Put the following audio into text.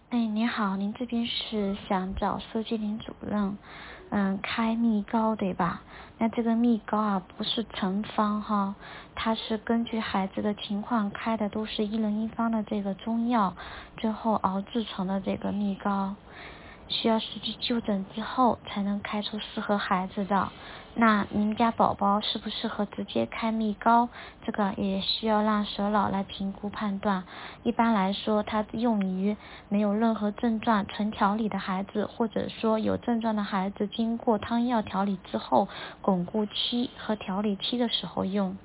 哎，你好，您这边是想找收金林主任，开蜜膏对吧？那这个蜜膏啊，不是成方哈，它是根据孩子的情况开的，都是1人1方的这个中药，最后熬制成的这个蜜膏，需要实际就诊之后才能开出适合孩子的。那您家宝宝适不适合直接开蜜膏？这个也需要让舍老来评估判断。一般来说，它用于没有任何症状、纯调理的孩子，或者说有症状的孩子，经过汤药调理之后，巩固期和调理期的时候用。